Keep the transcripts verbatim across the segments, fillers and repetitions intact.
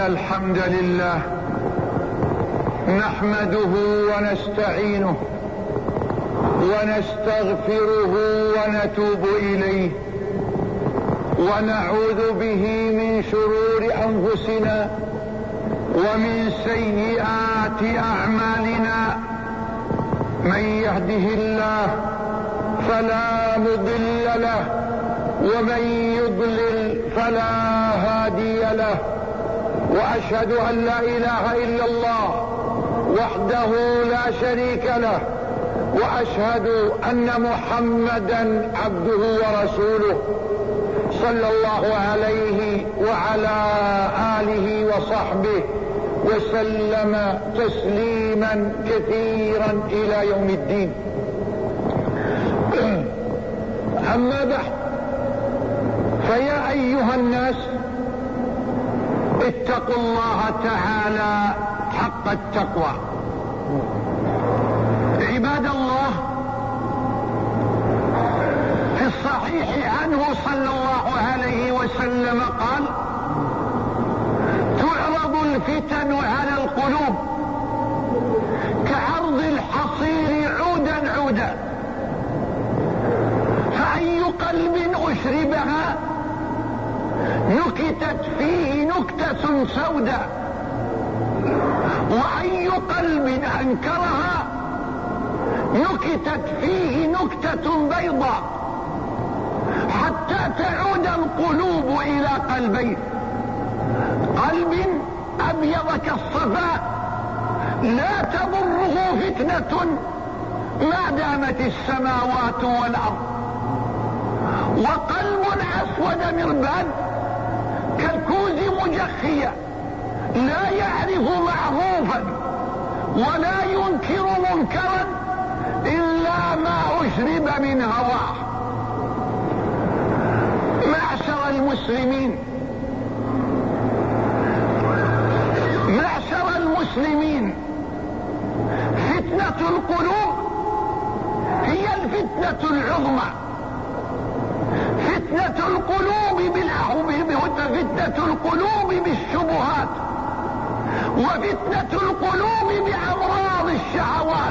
الحمد لله نحمده ونستعينه ونستغفره ونتوب إليه ونعوذ به من شرور أنفسنا ومن سيئات أعمالنا. من يهده الله فلا مضل له ومن يضلل فلا هادي له، وأشهد أن لا إله إلا الله وحده لا شريك له، وأشهد أن محمدا عبده ورسوله صلى الله عليه وعلى آله وصحبه وسلم تسليما كثيرا إلى يوم الدين. أما بعد، فيا أيها الناس اتقوا الله تعالى حق التقوى. عباد الله، في الصحيح عنه صلى الله عليه وسلم قال: تعرض الفتن على القلوب كعرض الحصير عودا عودا، فأي قلب أشربها نكتت فيه نكتة سوداء، وأي قلب أنكرها نكتت فيه نكتة بيضاء، حتى تعود القلوب إلى قلبين: قلب أبيض كالصفاء لا تضره فتنة ما دامت السماوات والأرض، وقلب أسود مرباد كالكوز مجخية لا يعرف معروفا ولا ينكر منكرا إلا ما أشرب من هواه. معشر المسلمين معشر المسلمين فتنة القلوب هي الفتنة العظمى. فتنة القلوب بالأهوب فتنة القلوب بالشبهات، وفتنة القلوب بأمراض الشهوات.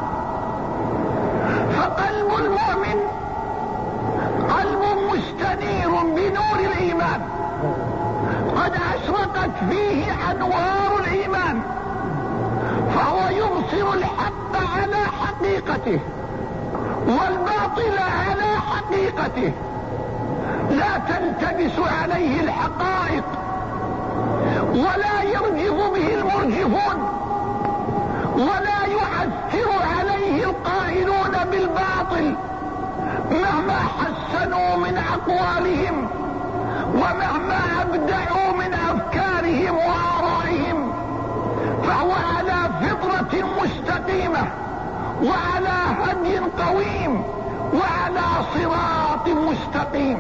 فقلب المؤمن قلب مستنير بنور الإيمان، قد أشرقت فيه أنوار الإيمان، فهو يبصر الحق على حقيقته والباطل على حقيقته، لا تلتبس عليه الحقائق ولا يرجف به المرجفون، ولا يؤثر عليه القائلون بالباطل مهما حسنوا من أقوالهم ومهما أبدعوا من أفكارهم وآرائهم، فهو على فطرة مستقيمة وعلى هدي قويم وعلى صراط مستقيم.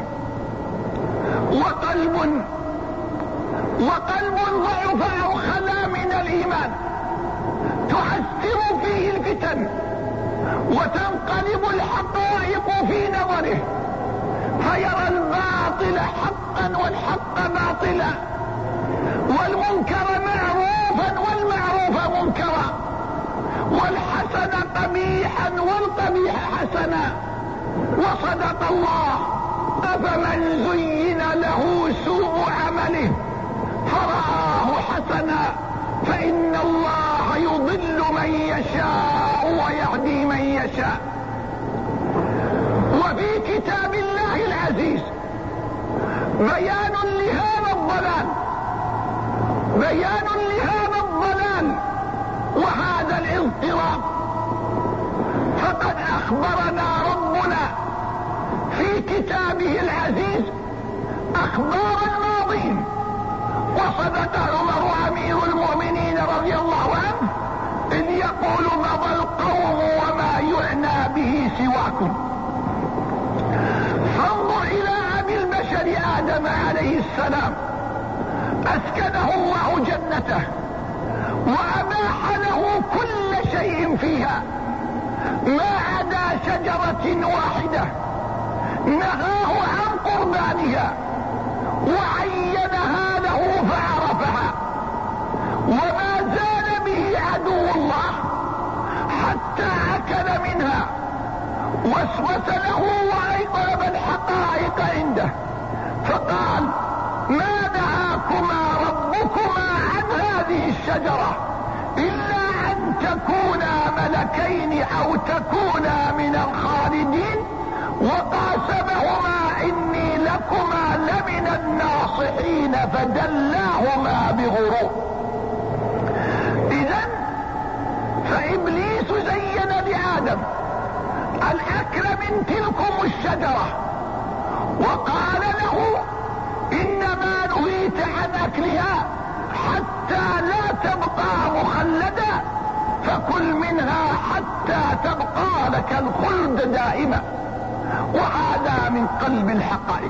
وقلب وقلب ضعف أو خلا من الإيمان تؤثر فيه الفتن وتنقلب الحقائق في نظره، فيرى الباطل حقا والحق باطلا، والمنكر معروفا والمعروف منكرا، والحسن قبيحا والقبيح حسنا. وصدق الله: أفمن زين له سوء عمله فرآه حسنا فإن الله يضل من يشاء ويهدي من يشاء. وفي كتاب الله العزيز بيان لهذا الضلال بيان لهذا الضلال وهذا الاضطراب. فقد أخبرنا ربنا في كتابه العزيز أخبار الماضين، وصدق عمر أمير المؤمنين رضي الله عنه إذ يقول: مضى القوم وما يعنى به سواكم. فانظر إلى أبي البشر آدم عليه السلام، أسكنه الله جنته وأباح له كل شيء فيها ما عدا شجرة واحدة نهاه عن قربانها وعينها له فعرفها، وسوس له وطلب الحقائق عنده فقال: ما دعاكما ربكما عن هذه الشجرة إلا أن تكونا ملكين أو تكونا من الخالدين، وقاسمهما إني لكما لمن الناصحين فدلاهما بغرور. إذن فإبليس زين لآدم الأكل من تلكم الشجرة وقال له: إنما نهيت عن أكلها حتى لا تبقى مخلدا، فكل منها حتى تبقى لك الخلد دائما. وهذا من قلب الحقائق.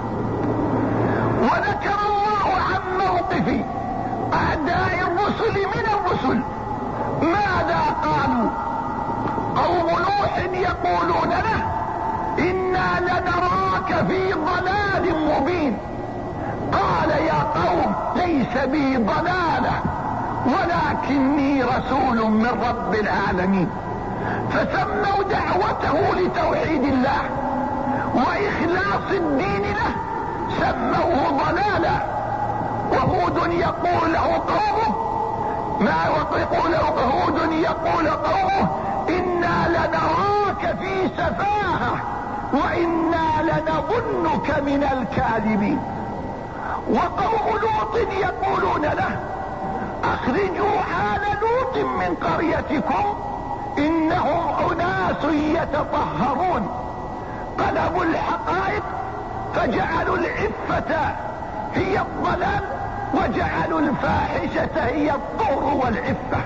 وذكر الله عن موقف أعداء الرسل من الرسل ماذا قالوا. قوم نوح يقولون له: إنا لنراك في ضلال مبين. قال: يا قوم ليس بي ضلالة ولكني رسول من رب العالمين. فسموا دعوته لتوحيد الله وإخلاص الدين له سموه ضلالا. وهود يقول له قومه ما يقول له هود يقول قومه: إنا لنراك في سفاهة وإنا لنظنك من الكاذبين. وقوم لوط يقولون له: أخرجوا آل لوط من قريتكم إنهم أناس يتطهرون. قلبوا الحقائق فجعلوا العفة هي الضلال وجعلوا الفاحشة هي الطهر والعفة.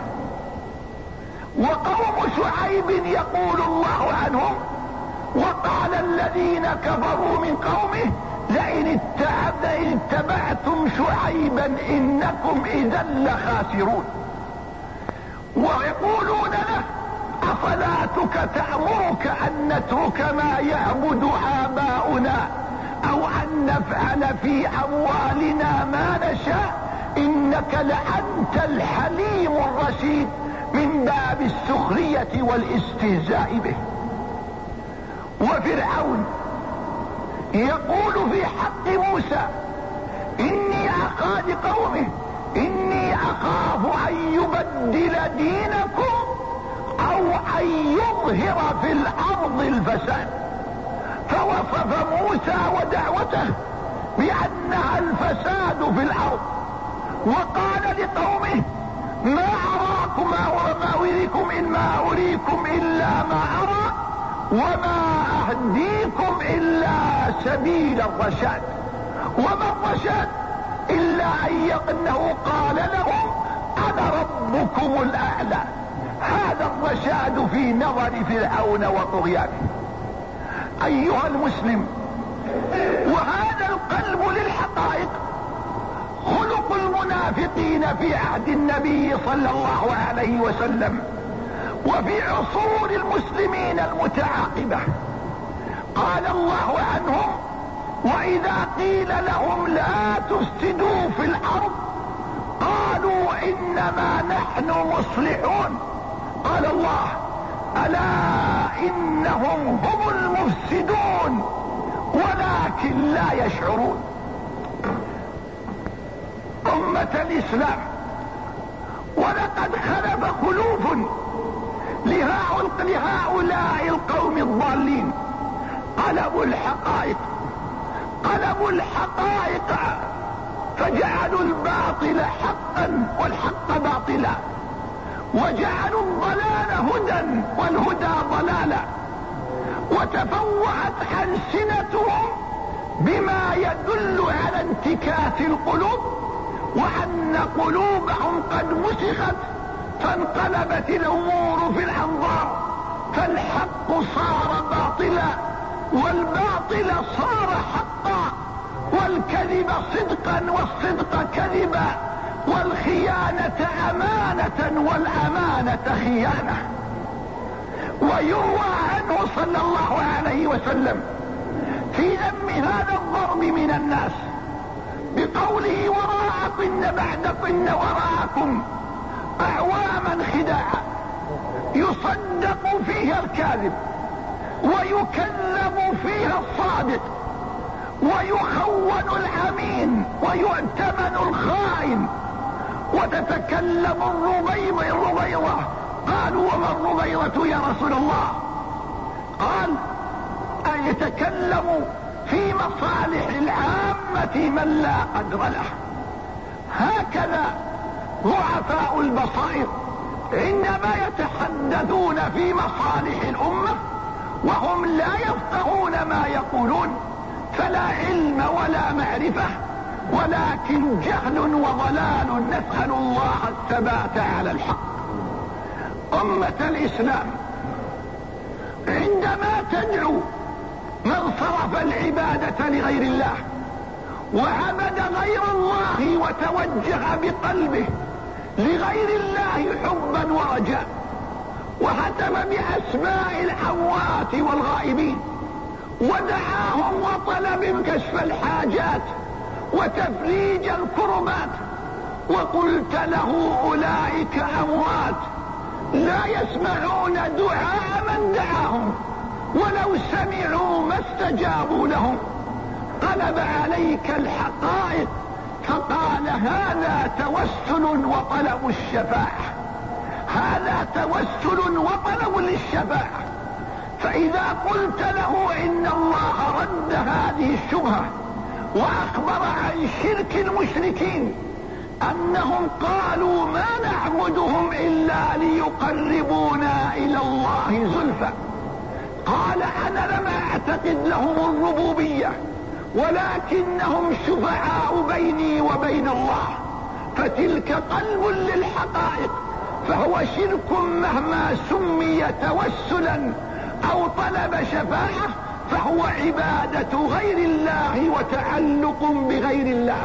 وقوم شعيب يقول الله عنهم: وقال الذين كفروا من قومه لئن اتبعتم شعيبا إنكم إذا لخاسرون. ويقولون له: أصلاتك تأمرك أن نترك ما يعبد آباؤنا أو أن نفعل في أموالنا ما نشاء إنك لأنت الحليم الرشيد، من باب السخرية والاستهزاء به. وفرعون يقول في حق موسى: إني أخاف قومه إني أخاف أن يبدل دينكم أو أن يظهر في الأرض الفساد. فوصف موسى ودعوته بأنها الفساد في الأرض، وقال لقومه: ما أراكم وما أريكم إما أريكم إلا ما أرى وما أهديكم إلا سبيل الرشاد. وما الرشاد إلا أنه قال لهم: أنا ربكم الأعلى. هذا الرشاد في نظر فرعون وطغيانه. أيها المسلم، وهذا القلب للحقائق خلق المنافقين في عهد النبي صلى الله عليه وسلم وفي عصور المسلمين المتعاقبة. قال الله عنهم: وإذا قيل لهم لا تفسدوا في الأرض قالوا إنما نحن مصلحون. قال الله: ألا إنهم هم المفسدون ولكن لا يشعرون. أمة الإسلام، ولقد خلف خلوف لهؤلاء القوم الضالين. قلبوا الحقائق قلبوا الحقائق فجعلوا الباطل حقا والحق باطلا، وجعلوا الضلال هدى والهدى ضلالا، وتفوهت ألسنتهم بما يدل على انتكاس القلوب وأن قلوبهم قد مسخت فانقلبت الأمور في الأنظار، فالحق صار باطلا والباطل صار حقا، والكذب صدقا والصدق كذبا، والخيانة أمانة والأمانة خيانة. ويروى عنه صلى الله عليه وسلم في ذم هذا الضرب من الناس بقوله: وراءكن بعدكن وراءكم أعواما خداعا يصدق فيها الكاذب ويكذب فيها الصادق، ويخون الامين، ويؤتمن الخائن. وتتكلم الربيضة. قالوا وما الربيضة يا رسول الله؟ قال أن يتكلم في مصالح العامة من لا قدر له. هكذا ضعفاء البصائر عندما يتحدثون في مصالح الأمة وهم لا يفقهون ما يقولون، فلا علم ولا معرفة، ولكن جهل وضلال. نسأل الله الثبات على الحق. أمة الإسلام، عندما تدعو من صرف العبادة لغير الله وعبد غير الله وتوجه بقلبه لغير الله حبا ورجاء، وختم بأسماء الأموات والغائبين، ودعاهم وطلب كشف الحاجات وتفريج الكربات، وقلت له أولئك أموات لا يسمعون دعاء من دعاهم، ولو سمعوا ما استجابوا لهم. قلب عليك الحقائق فقال هذا توسل وطلب الشفاعة، هذا توسل وطلب للشفاعة. فإذا قلت له إن الله رد هذه الشبهة وأخبر عن شرك المشركين أنهم قالوا ما نعبدهم إلا ليقربونا إلى الله زلفى، قال أنا لم أعتقد لهم الربوبية ولكنهم شفعاء بيني وبين الله، فتلك قلب للحقائق، فهو شرك مهما سمي توسلا أو طلب شفاعة، فهو عبادة غير الله وتعلق بغير الله.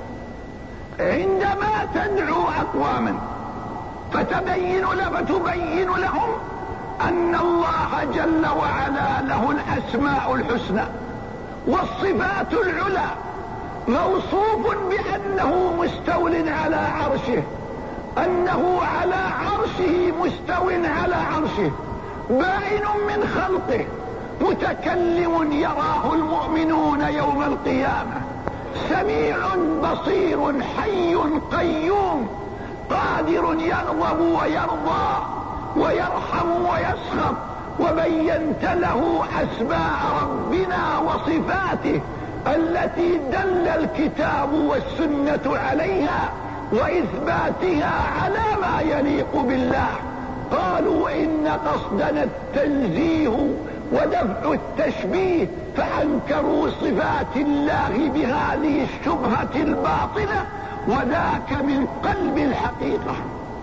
عندما تدعو أقواما فتبين فتبين لهم أن الله جل وعلا له الأسماء الحسنى والصفات العلى، موصوف بأنه مستو على عرشه، أنه على عرشه مستو على عرشه، بائن من خلقه، متكلم يراه المؤمنون يوم القيامة، سميع بصير حي قيوم، قادر يغضب ويرضى ويرحم ويسخط. وبينت له أسماء ربنا وصفاته التي دل الكتاب والسنة عليها وإثباتها على ما يليق بالله. قالوا إن قصدنا التنزيه ودفع التشبيه، فأنكروا صفات الله بهذه الشبهة الباطلة، وذاك من قلب الحقيقة.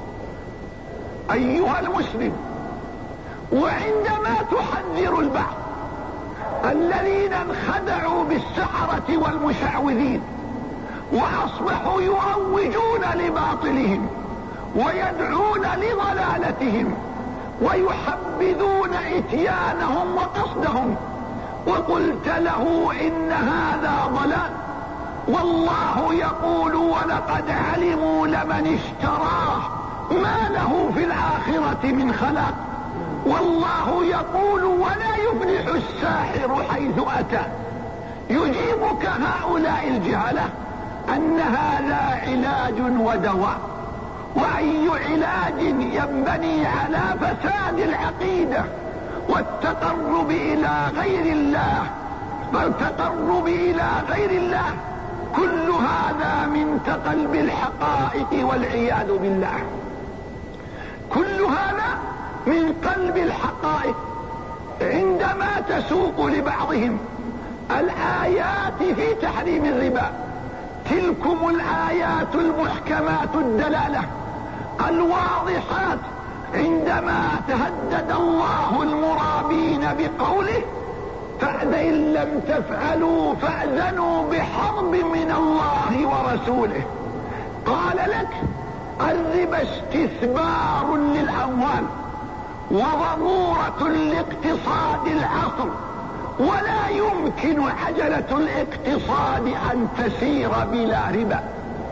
أيها المسلم، وعندما تحذر البعض الذين انخدعوا بالسحرة والمشعوذين وأصبحوا يروجون لباطلهم ويدعون لضلالتهم ويحبذون اتيانهم وقصدهم، وقلت له إن هذا ضلال، والله يقول ولقد علموا لمن اشتراه ما له في الآخرة من خلاق، والله يقول ولا يفلح الساحر حيث أتى. يجيبك هؤلاء الجهلة أن هذا علاج ودواء، وأي علاج ينبني على فساد العقيدة والتقرب إلى غير الله والتقرب إلى غير الله، كل هذا من تقلب الحقائق والعياذ بالله. كل هذا من قلب الحقائق. عندما تسوق لبعضهم الآيات في تحريم الربا، تلكم الآيات المحكمات الدلالة الواضحات، عندما تهدد الله المرابين بقوله فإن لم تفعلوا فأذنوا بحرب من الله ورسوله، قال لك الربا استثمار للأموال وضرورة لاقتصاد العصر، ولا يمكن عجلة الاقتصاد أن تسير بلا ربا.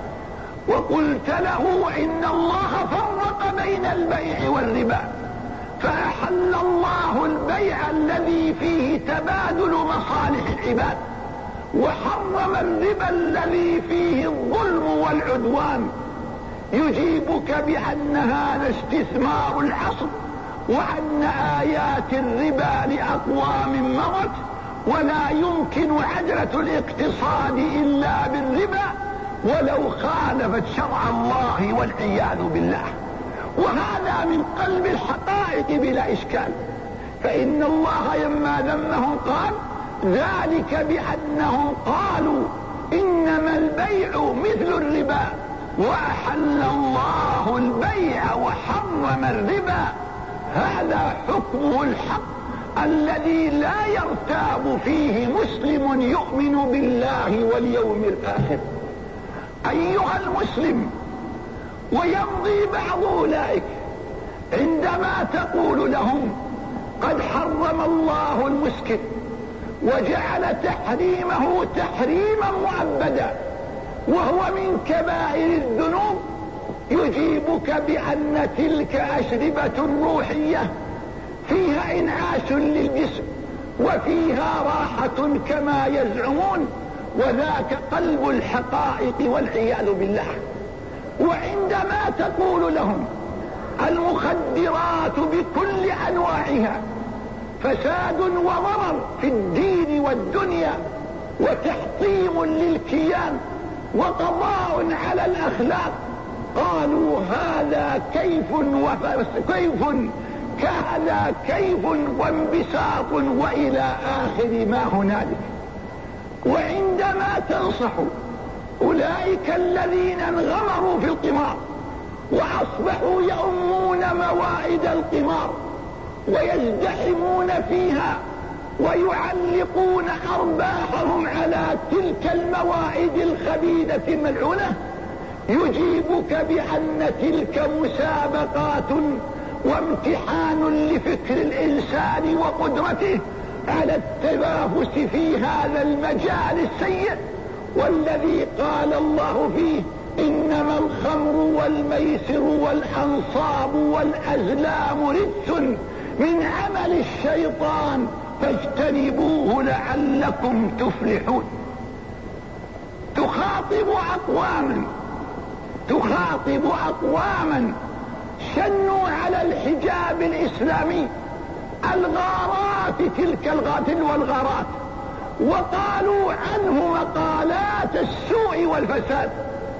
وقلت له إن الله فرق بين البيع والربا، فأحل الله البيع الذي فيه تبادل مصالح العباد، وحرم الربا الذي فيه الظلم والعدوان. يجيبك بأن هذا استثمار العصر، وأن آيات الربا لأقوام مضت، ولا يمكن عجلة الاقتصاد إلا بالربا ولو خالفت شرع الله والعياذ بالله. وهذا من قلب الحقائق بلا إشكال. فإن الله لما ذمهم قال ذلك بأنهم قالوا إنما البيع مثل الربا وأحل الله البيع وحرم الربا. هذا حكمه الحق الذي لا يرتاب فيه مسلم يؤمن بالله واليوم الآخر. أيها المسلم، ويمضي بعض أولئك عندما تقول لهم قد حرم الله المسكر وجعل تحريمه تحريما مؤبدا وهو من كبائر الذنوب، يجيبك بأن تلك أشربة روحية فيها إنعاش للجسم وفيها راحة كما يزعمون، وذاك قلب الحقائق والعياذ بالله. وعندما تقول لهم المخدرات بكل أنواعها فساد وضرر في الدين والدنيا وتحطيم للكيان وقضاء على الأخلاق، قالوا هذا كيف كيف كهذا كيف وانبساط وإلى آخر ما هنالك. وعندما تنصح أولئك الذين انغمروا في القمار وأصبحوا يؤمون موائد القمار ويزدحمون فيها ويعلقون أرباحهم على تلك الموائد الخبيثة الملعونة، يجيبك بأن تلك مسابقات وامتحان لفكر الإنسان وقدرته على التنافس في هذا المجال السيء، والذي قال الله فيه إنما الخمر والميسر والأنصاب والأزلام رجس من عمل الشيطان فاجتنبوه لعلكم تفلحون. تخاطب أقواما تخاطب أقواما شنوا على الحجاب الإسلامي الغارات، تلك الغات والغارات، وقالوا عنه مقالات السوء والفساد،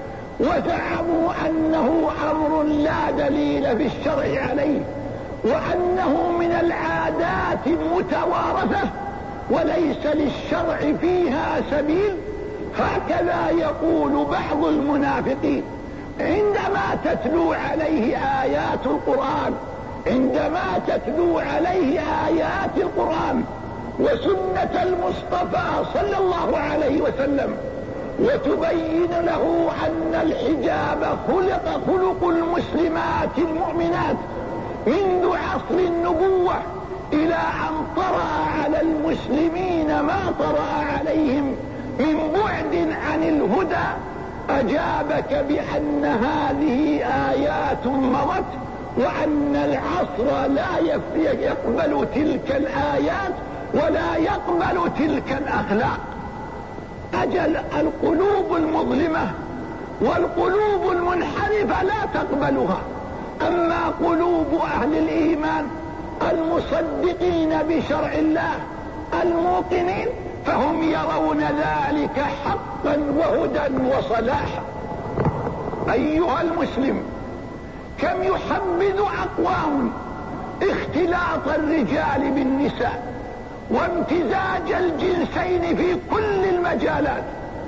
وزعموا أنه أمر لا دليل في الشرع عليه، وأنه من العادات المتوارثة وليس للشرع فيها سبيل. هكذا يقول بعض المنافقين عندما تتلو عليه آيات القرآن عندما تتلو عليه آيات القرآن وسنة المصطفى صلى الله عليه وسلم، وتبين له أن الحجاب خلق خلق المسلمات المؤمنات منذ عصر النبوة إلى أن طرأ على المسلمين ما طرأ عليهم من بعد عن الهدى، أجابك بأن هذه آيات مضت، وأن العصر لا يقبل تلك الآيات ولا يقبل تلك الأخلاق. أجل القلوب المظلمة والقلوب المنحرفة لا تقبلها، أما قلوب أهل الإيمان المصدقين بشرع الله الموقنين فهم يرون ذلك حقا وهدى وصلاحا. أيها المسلم، كم يحبذ أقوام اختلاط الرجال بالنساء وامتزاج الجنسين في كل المجالات،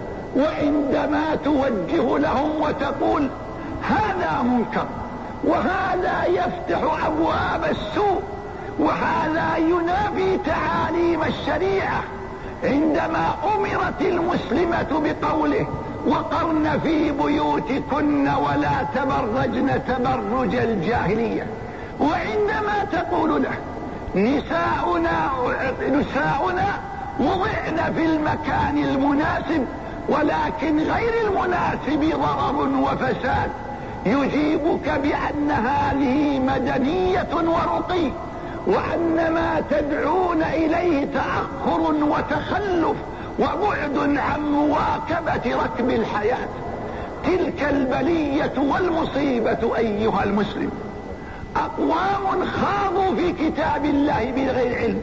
وعندما توجه لهم وتقول هذا منكر وهذا يفتح أبواب السوء وهذا ينافي تعاليم الشريعة، عندما أمرت المسلمة بقوله وقرن في بيوتكن ولا تبرجن تبرج الجاهلية، وعندما تقول له نساؤنا نساؤنا وضعن في المكان المناسب ولكن غير المناسب ضرر وفساد، يجيبك بأن هذه مدنية ورقي، وأن ما تدعون إليه تأخر وتخلف وبعد عن مواكبة ركب الحياة. تلك البلية والمصيبة أيها المسلم. أقوام خاضوا في كتاب الله بغير علم،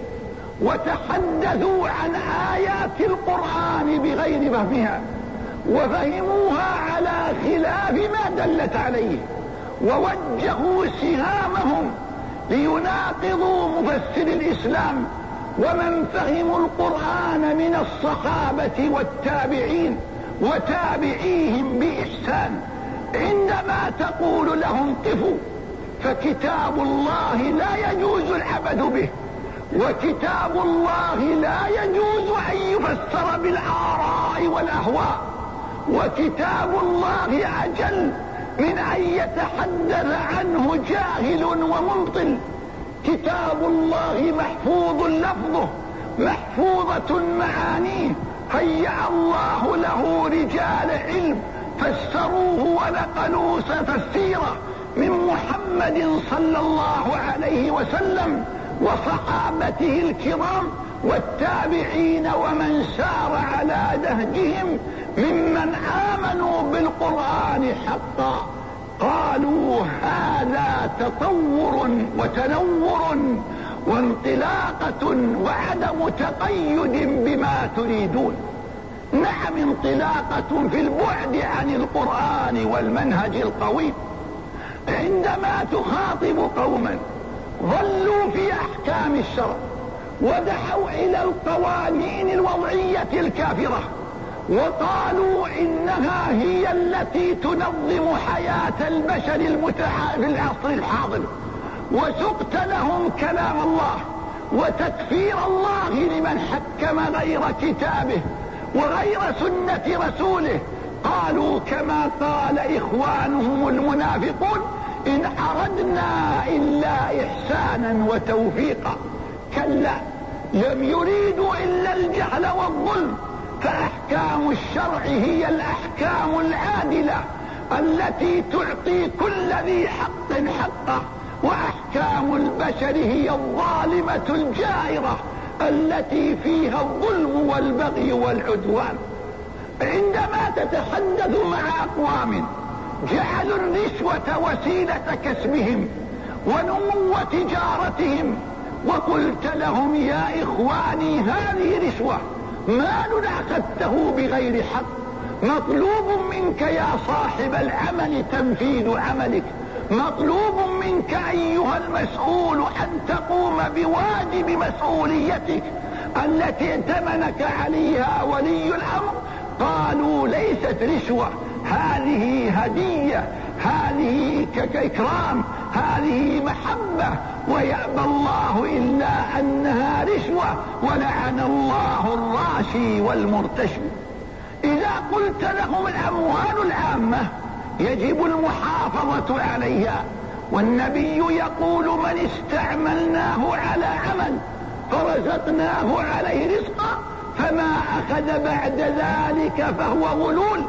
وتحدثوا عن آيات القرآن بغير فهمها، وفهموها على خلاف ما دلت عليه، ووجهوا سهامهم ليناقضوا مفسر الإسلام ومن فهموا القرآن من الصحابة والتابعين وتابعيهم بإحسان. عندما تقول لهم قفوا، فكتاب الله لا يجوز العبث به، وكتاب الله لا يجوز أن يفسر بالآراء والأهواء، وكتاب الله أجل من أن يتحدث عنه جاهل ومبطل. كتاب الله محفوظ لفظه، محفوظة معانيه، هيأ الله له رجال علم فسروه ونقلوا تفسيره من محمد صلى الله عليه وسلم وصحابته الكرام والتابعين ومن سار على نهجهم ممن آمنوا بالقرآن حقا. قالوا هذا تطور وتنور وانطلاقة وعدم تقيد بما تريدون. نعم، انطلاقة في البعد عن القرآن والمنهج القويم. عندما تخاطب قوما ظلوا في أحكام الشرع ودعوا إلى القوانين الوضعية الكافرة وقالوا إنها هي التي تنظم حياة البشر المتع... في العصر الحاضر، وسقت لهم كلام الله وتكفير الله لمن حكم غير كتابه وغير سنة رسوله، قالوا كما قال إخوانهم المنافقون: إن أردنا إلا إحسانا وتوفيقا. كلا، لم يريدوا إلا الجهل والظلم، فأحكام الشرع هي الأحكام العادلة التي تعطي كل ذي حق حقه، وأحكام البشر هي الظالمة الجائرة التي فيها الظلم والبغي والعدوان. عندما تتحدث مع أقوام جعلوا الرشوة وسيلة كسبهم ونمو تجارتهم، وقلت لهم: يا إخواني، هذه رشوة، مال أخذته بغير حق، مطلوب منك يا صاحب العمل تنفيذ عملك، مطلوب منك أيها المسؤول أن تقوم بواجب مسؤوليتك التي ائتمنك عليها ولي الأمر. قالوا: ليست رشوة، هذه هدية، هذه كإكرام، هذه محبة، ويأبى الله إلا أنها رشوة، ولعن الله الراشي والمرتشي. إذا قلت لهم الأموال العامة يجب المحافظة عليها، والنبي يقول: من استعملناه على عمل فرزقناه عليه رزقا فما أخذ بعد ذلك فهو غلول.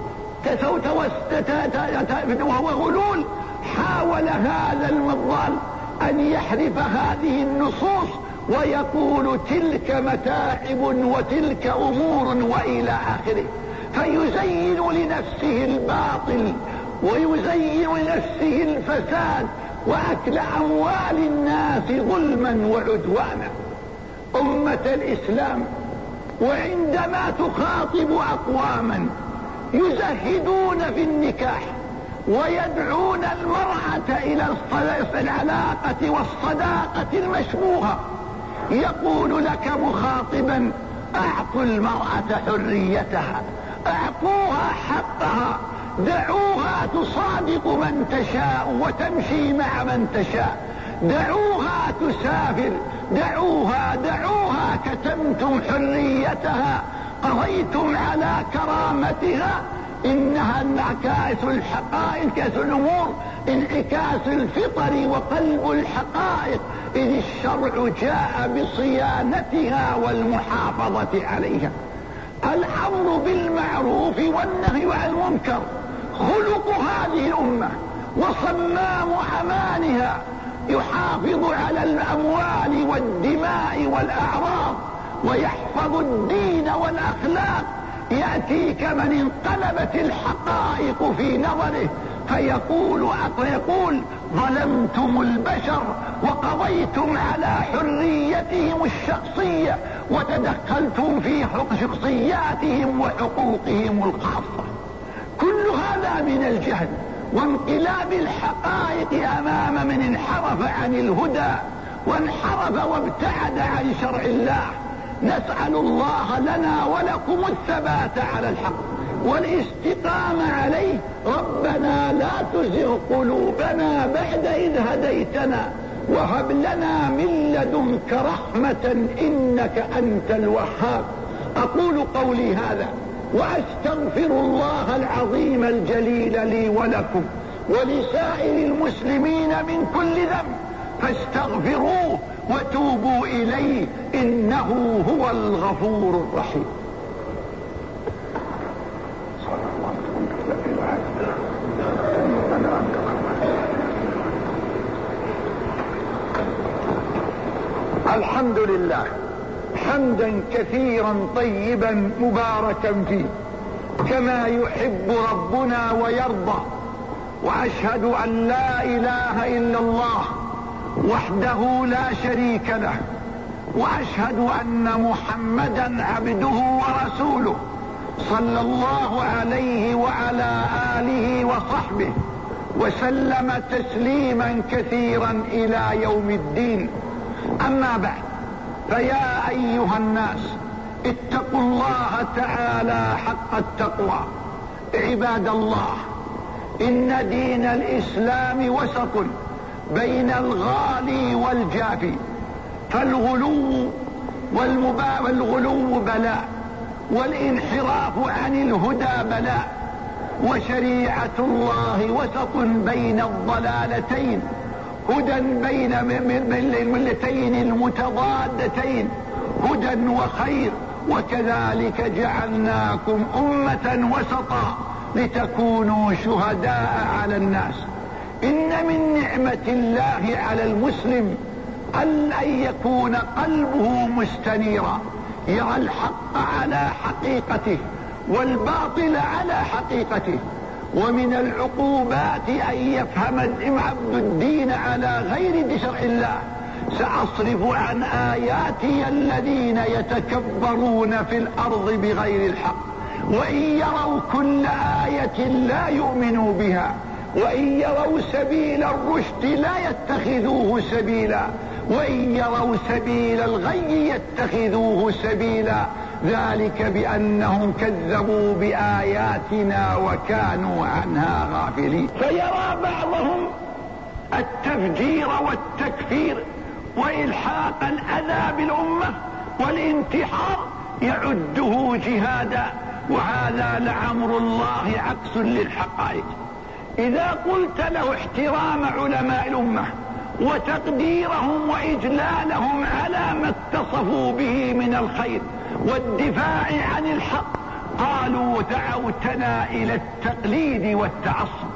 وهو غلول. حاول هذا المضال أن يحرف هذه النصوص ويقول: تلك متاعب وتلك أمور وإلى آخره، فيزين لنفسه الباطل ويزين لنفسه الفساد وأكل أموال الناس ظلما وعدوانا. أمة الإسلام، وعندما تخاطب أقواما يزهدون في النكاح ويدعون المرأة إلى العلاقة والصداقة المشبوهة، يقول لك مخاطبا: أعطوا المرأة حريتها، أعطوها حقها، دعوها تصادق من تشاء وتمشي مع من تشاء، دعوها تسافر، دعوها دعوها كتمتم حريتها، قضيتم على كرامتها. إنها انعكاس الحقائق، كاس الأمور، انعكاس الفطر وقلب الحقائق، إذ الشرع جاء بصيانتها والمحافظة عليها. الأمر بالمعروف والنهي عن المنكر خلق هذه الأمة، وصمام أمانها يحافظ على الأموال والدماء والأعراض ويحفظ الدين والأخلاق، يأتي كمن انقلبت الحقائق في نظره فيقول يقول ظلمتم البشر وقضيتم على حريتهم الشخصية وتدخلتم في شخصياتهم وحقوقهم الخاصة. كل هذا من الجهل وانقلاب الحقائق أمام من انحرف عن الهدى وانحرف وابتعد عن شرع الله. نسأل الله لنا ولكم الثبات على الحق والاستقامة عليه. ربنا لا تزغ قلوبنا بعد إذ هديتنا وهب لنا من لدنك رحمة إنك أنت الوهاب. أقول قولي هذا وأستغفر الله العظيم الجليل لي ولكم ولسائر المسلمين من كل ذنب، فاستغفروه وتوبوا إليه إنه هو الغفور الرحيم. الحمد لله حمدا كثيرا طيبا مباركا فيه كما يحب ربنا ويرضى، وأشهد أن لا إله إلا الله وحده لا شريك له، وأشهد أن محمدا عبده ورسوله صلى الله عليه وعلى آله وصحبه وسلم تسليما كثيرا إلى يوم الدين. أما بعد، فيا أيها الناس اتقوا الله تعالى حق التقوى. عباد الله، إن دين الإسلام وسط بين الغالي والجافي، فالغلو والغلو بلاء، والانحراف عن الهدى بلاء، وشريعة الله وسط بين الضلالتين، هدى بين الملتين المتضادتين، هدى وخير. وكذلك جعلناكم أمة وسطا لتكونوا شهداء على الناس. إن من نعمة الله على المسلم أن يكون قلبه مستنيرا، يرى الحق على حقيقته والباطل على حقيقته. ومن العقوبات أن يفهم العبد الدين على غير شرع الله. سأصرف عن آياتي الذين يتكبرون في الأرض بغير الحق، وإن يروا كل آية لا يؤمنوا بها، وإن يروا سبيل الرشد لا يتخذوه سبيلا، وإن يروا سبيل الغي يتخذوه سبيلا، ذلك بأنهم كذبوا بآياتنا وكانوا عنها غافلين. فيرى بعضهم التفجير والتكفير وإلحاق الأذى بالأمة والانتحار يعده جهادا، وهذا لعمر الله عكس للحقائق. إذا قلت له احترام علماء الأمة وتقديرهم وإجلالهم على ما اتصفوا به من الخير والدفاع عن الحق، قالوا دعوتنا إلى التقليد والتعصب.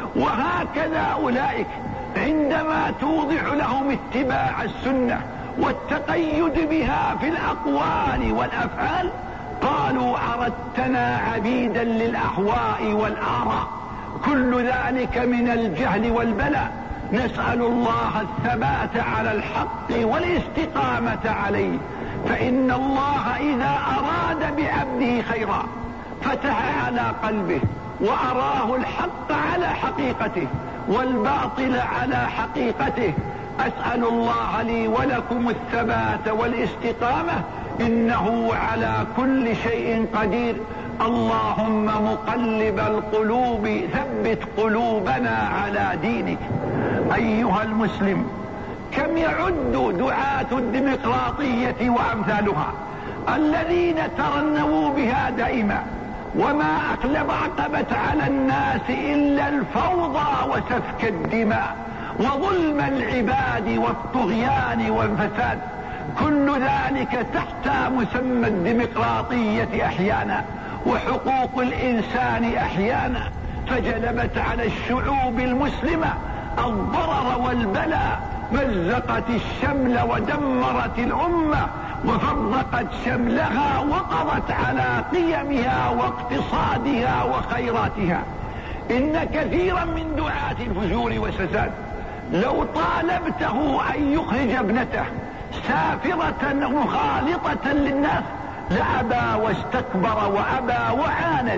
وهكذا أولئك عندما توضح لهم اتباع السنة والتقيد بها في الأقوال والأفعال، قالوا أردتنا عبيدا للأهواء والآراء. كل ذلك من الجهل والبلاء. نسأل الله الثبات على الحق والاستقامة عليه، فإن الله إذا أراد بعبده خيرا فتح على قلبه وأراه الحق على حقيقته والباطل على حقيقته. أسأل الله لي ولكم الثبات والاستقامة، إنه على كل شيء قدير. اللهم مقلب القلوب ثبت قلوبنا على دينك. أيها المسلم، كم يعد دعاة الديمقراطية وأمثالها الذين ترنموا بها دائما، وما أقلب عقبت على الناس إلا الفوضى وسفك الدماء وظلم العباد والطغيان والفساد. كل ذلك تحت مسمى الديمقراطية أحيانا وحقوق الإنسان أحيانا. فجلبت على الشعوب المسلمة الضرر والبلاء، مزقت الشمل ودمرت الأمة وفرقت شملها وقضت على قيمها واقتصادها وخيراتها. إن كثيرا من دعاة الفجور والفساد لو طالبته أن يخرج ابنته سافرة مخالطة للناس لأبى واستكبر وأبى وعاند،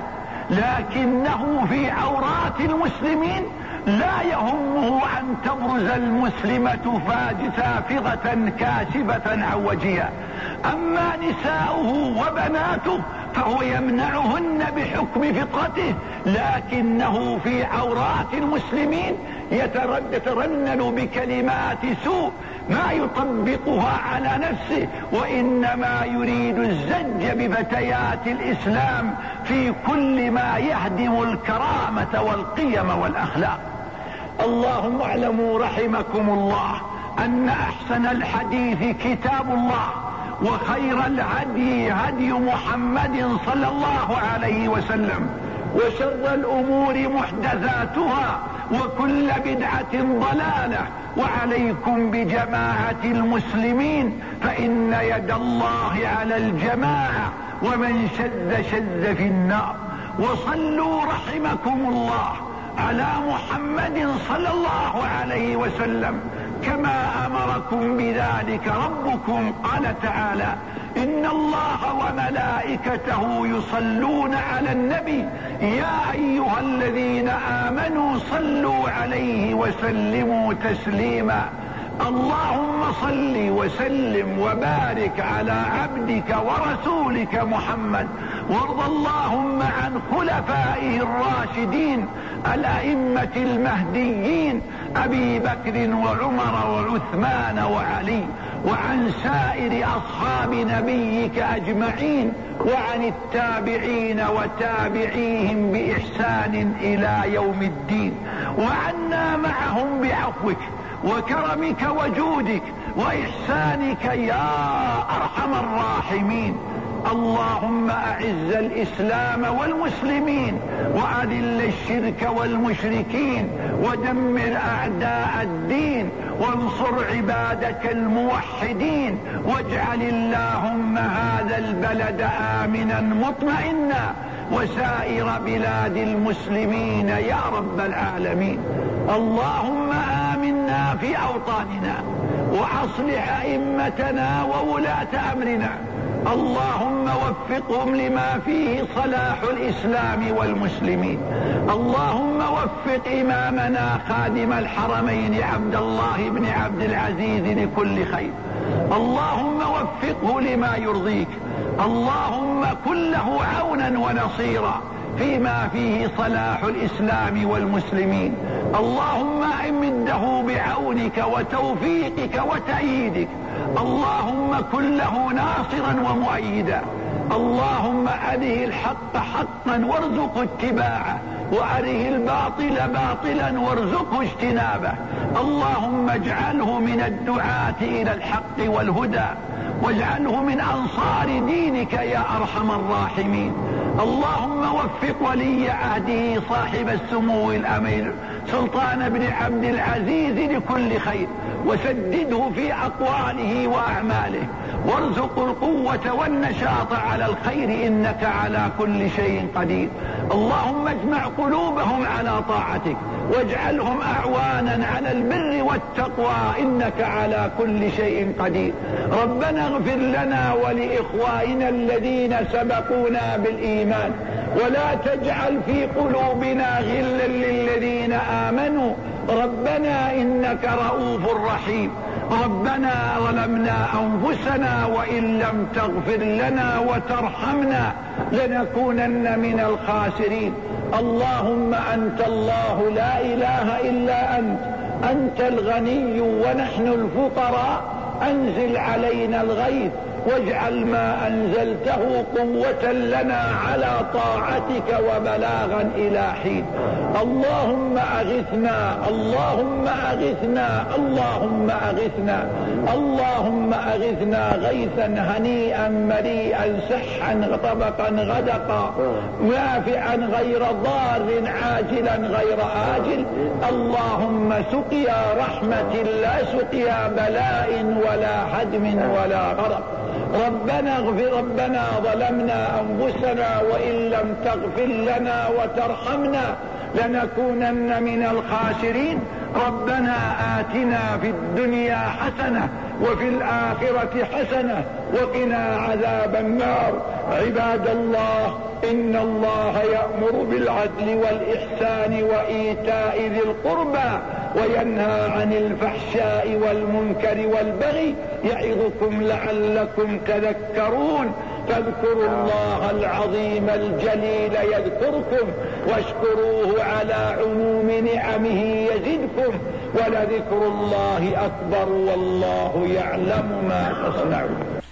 لكنه في عورات المسلمين لا يهمه أن تبرز المسلمة سافرة كاشفة عن وجهها. أما نساؤه وبناته فهو يمنعهن بحكم فطرته، لكنه في عورات المسلمين يترنن بكلمات سوء ما يطبقها على نفسه، وإنما يريد الزج بفتيات الإسلام في كل ما يهدم الكرامة والقيم والأخلاق. اللهم اعلموا رحمكم الله أن أحسن الحديث كتاب الله، وخير الهدي هدي محمد صلى الله عليه وسلم، وشر الأمور محدثاتها، وكل بدعة ضلالة. وعليكم بجماعة المسلمين فإن يد الله على الجماعة، ومن شذ شذ في النار. وصلوا رحمكم الله على محمد صلى الله عليه وسلم كما أمركم بذلك ربكم. قال تعالى: إن الله وملائكته يصلون على النبي يا أيها الذين آمنوا صلوا عليه وسلموا تسليما. اللهم صل وسلم وبارك على عبدك ورسولك محمد، وارض اللهم عن خلفائه الراشدين الأئمة المهديين أبي بكر وعمر وعثمان وعلي، وعن سائر أصحاب نبيك أجمعين، وعن التابعين وتابعيهم بإحسان إلى يوم الدين، وعنا معهم بعفوك وكرمك وجودك وإحسانك يا أرحم الراحمين. اللهم أعز الإسلام والمسلمين، وأذل الشرك والمشركين، ودمر أعداء الدين، وانصر عبادك الموحدين، واجعل اللهم هذا البلد آمنا مطمئنا، وسائر بلاد المسلمين يا رب العالمين. اللهم آمنا في أوطاننا، وأصلح أئمتنا وولاة أمرنا. اللهم وفقهم لما فيه صلاح الإسلام والمسلمين. اللهم وفق إمامنا خادم الحرمين عبد الله بن عبد العزيز لكل خير. اللهم وفقه لما يرضيك. اللهم كن له عونا ونصيرا فيما فيه صلاح الإسلام والمسلمين. اللهم امده بعونك وتوفيقك وتأييدك. اللهم كن له ناصرا ومؤيدا. اللهم أره الحق حقا وارزقه اتباعه، وأره الباطل باطلا وارزقه اجتنابه. اللهم اجعله من الدعاة إلى الحق والهدى، واجعله من أنصار دينك يا أرحم الراحمين. اللهم وفق ولي عهده صاحب السمو الأمير سلطان بن عبد العزيز لكل خير، وسدده في أقواله وأعماله، وارزق القوة والنشاط على الخير إنك على كل شيء قدير. اللهم اجمع قلوبهم على طاعتك، واجعلهم أعوانا على البر والتقوى إنك على كل شيء قدير. ربنا اغفر لنا ولإخوائنا الذين سبقونا بالإيمان، ولا تجعل في قلوبنا غلا للذين آمنوا ربنا إنك رؤوف رحيم. ربنا ظلمنا أنفسنا وإن لم تغفر لنا وترحمنا لنكونن من الخاسرين. اللهم أنت الله لا إله إلا أنت، أنت الغني ونحن الفقراء. أنزل علينا الغيث واجعل ما أنزلته قوة لنا على طاعتك وبلاغا إلى حين. اللهم أغثنا اللهم أغثنا اللهم أغثنا اللهم أغثنا غيثا هنيئا مريئا سحا طبقا غدقا نافعا غير ضار عاجلا غير آجل. اللهم سقيا رحمة لا سقيا بلاء ولا هدم ولا غرق. ربنا اغفر ربنا ظلمنا أنفسنا وإن لم تغفر لنا وترحمنا لنكونن من الخاسرين. ربنا آتنا في الدنيا حسنة وفي الآخرة حسنة وقنا عذاب النار. عباد الله، إن الله يأمر بالعدل والإحسان وإيتاء ذي القربى وينهى عن الفحشاء والمنكر والبغي يعظكم لعلكم تذكرون. فاذكروا الله العظيم الجليل يذكركم واشكروه على عموم نعمه يزدكم ولذكر الله أكبر والله يعلم ما تصنعون.